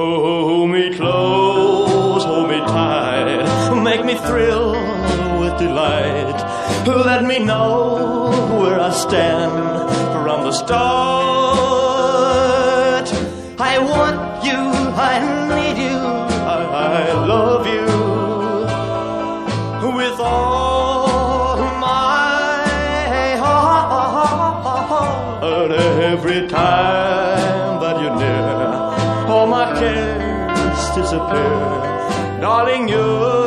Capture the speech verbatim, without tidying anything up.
Hold me close, hold me tight, make me thrill with delight. Let me know where I stand from the start. I want you, I need you, I, I love you with all my heart. Every time that you're near, all my cares disappear. Darling, you're